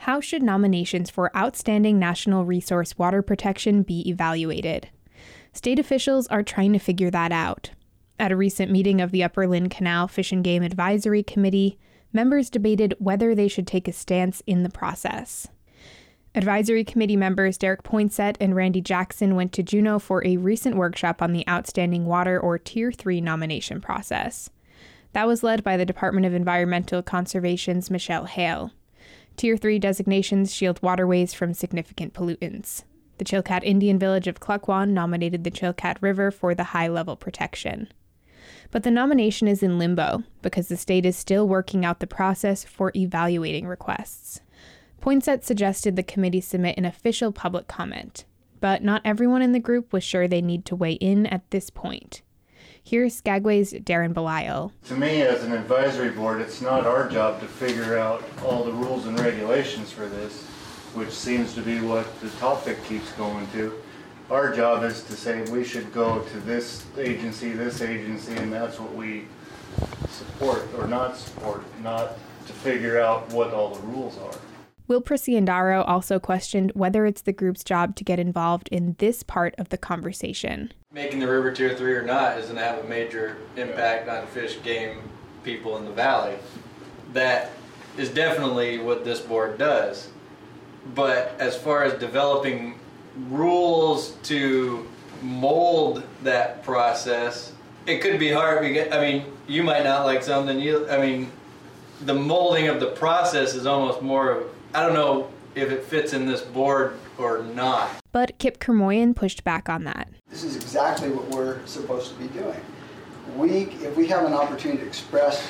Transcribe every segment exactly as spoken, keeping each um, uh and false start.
How should nominations for outstanding national resource water protection be evaluated? State officials are trying to figure that out. At a recent meeting of the Upper Lynn Canal Fish and Game Advisory Committee, members debated whether they should take a stance in the process. Advisory Committee members Derek Poinsett and Randy Jackson went to Juneau for a recent workshop on the Outstanding Water or Tier three nomination process. That was led by the Department of Environmental Conservation's Michelle Hale. Tier three designations shield waterways from significant pollutants. The Chilkat Indian Village of Klukwan nominated the Chilkat River for the high-level protection. But the nomination is in limbo because the state is still working out the process for evaluating requests. Poinsett suggested the committee submit an official public comment, but not everyone in the group was sure they need to weigh in at this point. Here's Skagway's Darren Belisle. To me, as an advisory board, it's not our job to figure out all the rules and regulations for this, which seems to be what the topic keeps going to. Our job is to say we should go to this agency, this agency, and that's what we support or not support, not to figure out what all the rules are. Will Preciandaro also questioned whether it's the group's job to get involved in this part of the conversation. Making the river tier three or not is going to have a major impact on fish, game, people in the valley. That is definitely what this board does. But as far as developing rules to mold that process, it could be hard because, I mean, you might not like something, you, I mean, the molding of the process is almost more of, I don't know if it fits in this board or not. But Kip Kermoyan pushed back on that. This is exactly what we're supposed to be doing. We, if we have an opportunity to express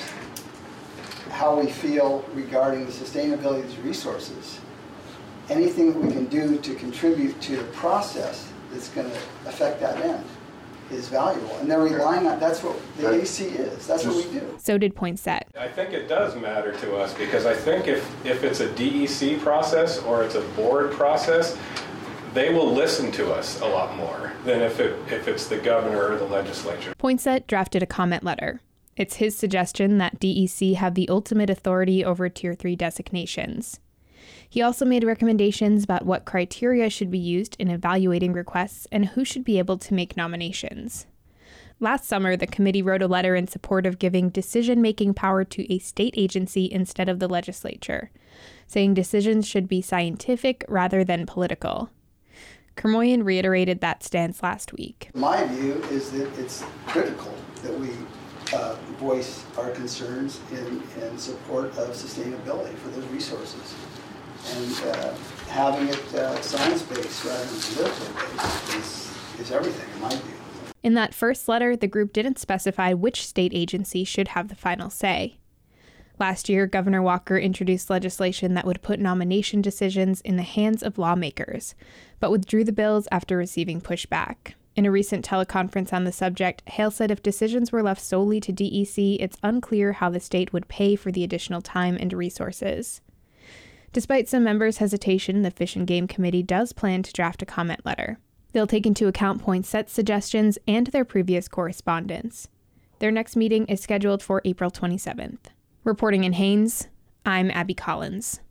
how we feel regarding the sustainability of these resources, anything that we can do to contribute to the process that's going to affect that end is valuable. And they're relying on, that's what the A C is. That's what we do. So did Poinsett. I think it does matter to us because I think if, if it's a D E C process or it's a board process, they will listen to us a lot more than if it if it's the governor or the legislature. Poinsett drafted a comment letter. It's his suggestion that D E C have the ultimate authority over Tier three designations. He also made recommendations about what criteria should be used in evaluating requests and who should be able to make nominations. Last summer, the committee wrote a letter in support of giving decision-making power to a state agency instead of the legislature, saying decisions should be scientific rather than political. Kermoyan reiterated that stance last week. My view is that it's critical that we uh, voice our concerns in, in support of sustainability for those resources. And uh, having it uh, science-based rather than political-based is, is everything, in my view. In that first letter, the group didn't specify which state agency should have the final say. Last year, Governor Walker introduced legislation that would put nomination decisions in the hands of lawmakers, but withdrew the bills after receiving pushback. In a recent teleconference on the subject, Hale said if decisions were left solely to D E C, it's unclear how the state would pay for the additional time and resources. Despite some members' hesitation, the Fish and Game Committee does plan to draft a comment letter. They'll take into account Poinsett's suggestions and their previous correspondence. Their next meeting is scheduled for April twenty-seventh. Reporting in Haines, I'm Abby Collins.